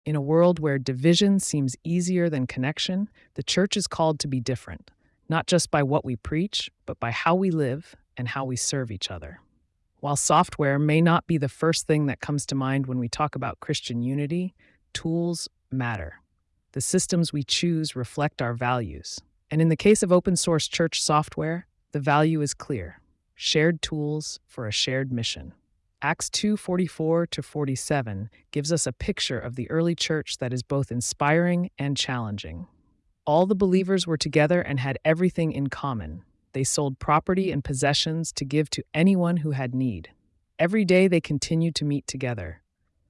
In a world where division seems easier than connection, the church is called to be different, not just by what we preach, but by how we live and how we serve each other. While software may not be the first thing that comes to mind when we talk about Christian unity, tools matter. The systems we choose reflect our values. And in the case of open source church software, the value is clear: shared tools for a shared mission. Acts 2:44 to 47 gives us a picture of the early church that is both inspiring and challenging. All the believers were together and had everything in common. They sold property and possessions to give to anyone who had need. Every day they continued to meet together.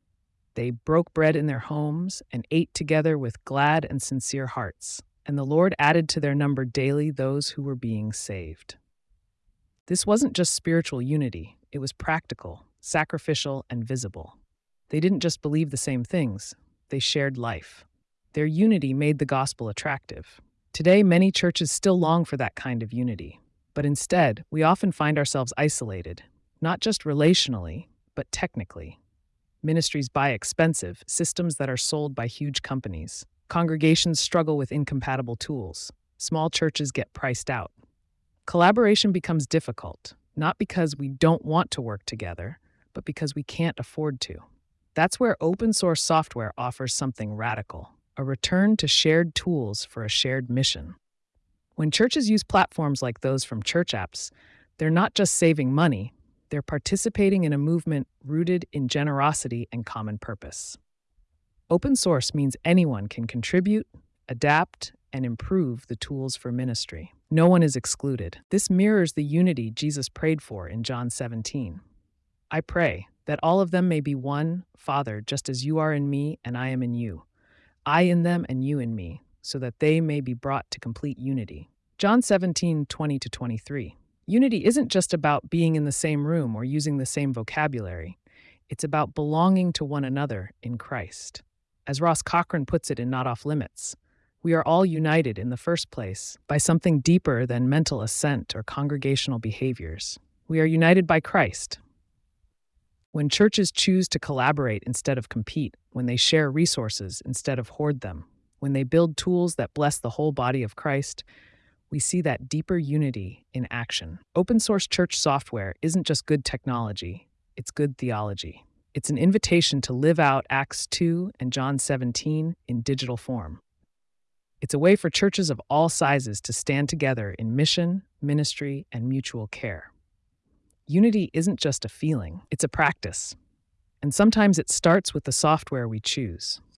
They broke bread in their homes and ate together with glad and sincere hearts, and the Lord added to their number daily those who were being saved. This wasn't just spiritual unity, it was practical, sacrificial, and visible. They didn't just believe the same things, they shared life. Their unity made the gospel attractive. Today, many churches still long for that kind of unity, but instead, we often find ourselves isolated, not just relationally, but technically. Ministries buy expensive systems that are sold by huge companies. Congregations struggle with incompatible tools. Small churches get priced out. Collaboration becomes difficult, not because we don't want to work together, but because we can't afford to. That's where open source software offers something radical: a return to shared tools for a shared mission. When churches use platforms like those from Church Apps, they're not just saving money, they're participating in a movement rooted in generosity and common purpose. Open source means anyone can contribute, adapt, and improve the tools for ministry. No one is excluded. This mirrors the unity Jesus prayed for in John 17. I pray that all of them may be one, Father, just as you are in me and I am in you. I in them and you in me, so that they may be brought to complete unity. John 17:20-23. Unity isn't just about being in the same room or using the same vocabulary. It's about belonging to one another in Christ. As Ross Cochran puts it in Not Off Limits, we are all united in the first place by something deeper than mental assent or congregational behaviors. We are united by Christ. When churches choose to collaborate instead of compete, when they share resources instead of hoard them, when they build tools that bless the whole body of Christ, we see that deeper unity in action. Open source church software isn't just good technology, it's good theology. It's an invitation to live out Acts 2 and John 17 in digital form. It's a way for churches of all sizes to stand together in mission, ministry, and mutual care. Unity isn't just a feeling, it's a practice. And sometimes it starts with the software we choose.